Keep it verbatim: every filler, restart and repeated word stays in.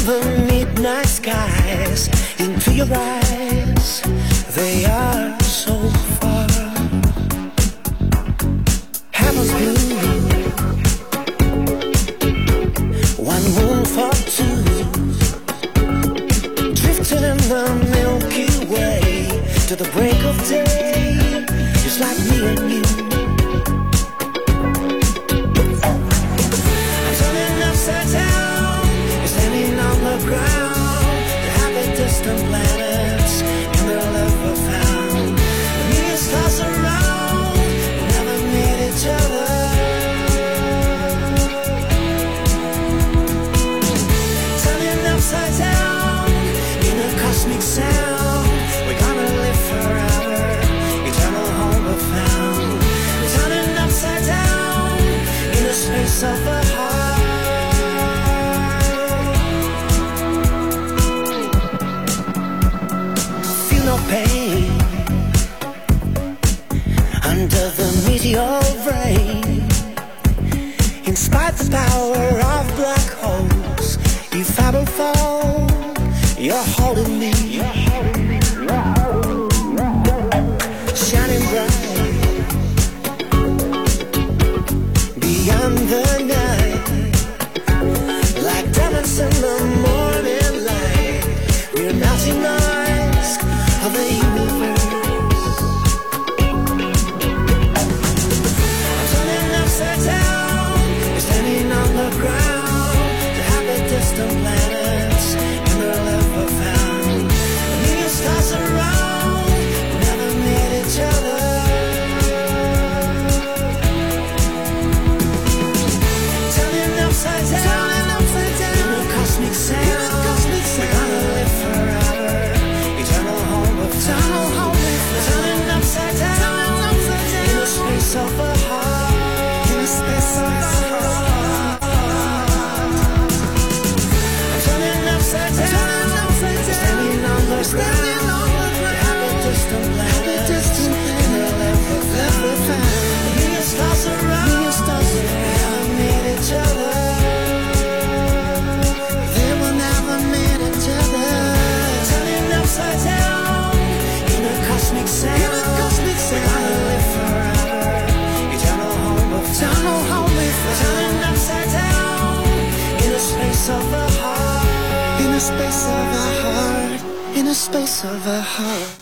the midnight skies into your eyes. They are so far. Heaven's blue, one moon for two, drifting in the Milky Way to the break of day, just like me and you. I'm turning upside down, you're standing on the ground. The happy distant planets in their love were found. The million stars around, we never meet each other. Turning upside down in a cosmic sound. We're gonna live forever, eternal home we found. Turning upside down in the space of a heart. Feel no pain under the meteor rain. In spite the power of black holes, if I will fall, you're holding me. Shining bright beyond the night, like diamonds in the morning light. We're melting ice of the universe. I'm turning upside down, you're standing on the ground. The happy distant planets in their love were found. A million stars around, we never meet each other. Turning upside down, in a cosmic sound. We're gonna live forever, eternal home of found. Turning upside down, in the space of a heart. In the space of a heart. I'm turning upside down, standing on the ground. The happy distant planets in the love of found. A million stars around, we never meet each other. They will never meet each other. Turning upside down in a cosmic sound. We're gonna live forever, eternal home of found. Turning upside down in the space of a heart. In the space of a heart. In the space of a heart.